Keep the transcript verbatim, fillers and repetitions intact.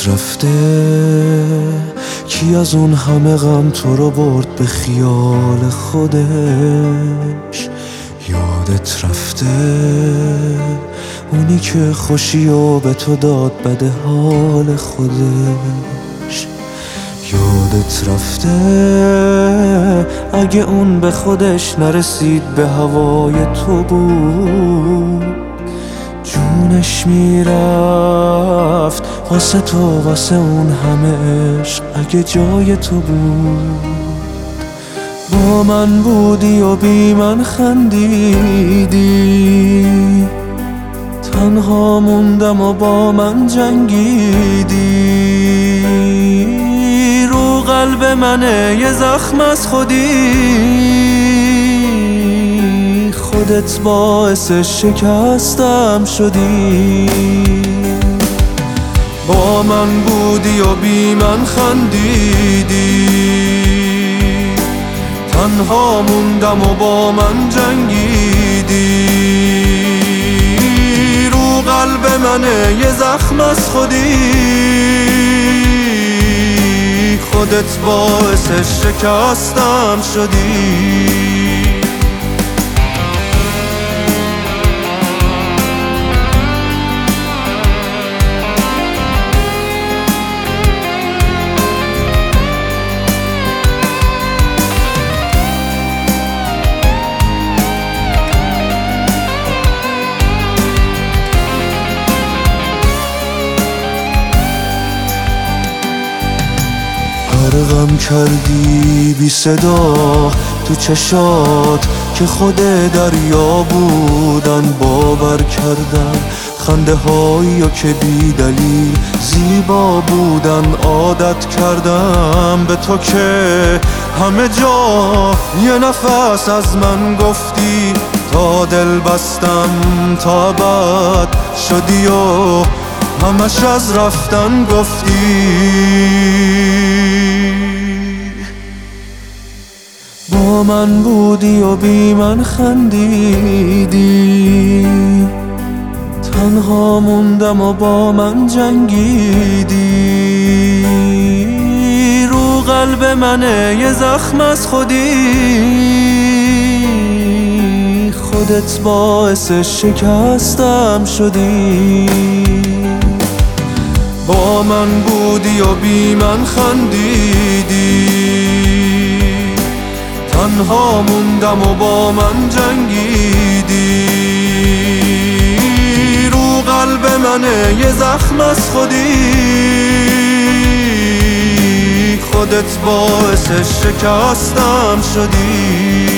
یادت رفته کی از اون همه غم تو رو برد به خیال خودش؟ یادت رفته اونی که خوشی و به تو داد بده حال خودش؟ یادت رفته اگه اون به خودش نرسید به هوای تو بود جونش میرفت واسه تو، واسه اون همه عشق اگه جای تو بود. با من بودی و بی من خندیدی، تنها موندم و با من جنگیدی. رو قلب منه یه زخم از خودی، خودت باعث شکستم شدی. با من بودی و بی من خندیدی، تنها موندم و با من جنگیدی. رو قلب منه یه زخم از خودی، خودت باعث شکستم شدی. غرقم کردی بی صدا تو چشات که خود دریا بودن. باور کردم خنده هایی که بی دلیل زیبا بودن. عادت کردم به تو که همه جا یه نفس از من گفتی. تا دل بستم تا بعد شدی و همش از رفتن گفتی. با من بودی و بی من خندیدی، تنها موندم و با من جنگیدی. رو قلب منه یه زخم از خودی، خودت باعث شکستم شدی. با من بودی و بی من خندیدی، تنها موندم و با من جنگیدی. رو قلب منه یه زخم از خودی، خودت باعث شکستم شدی.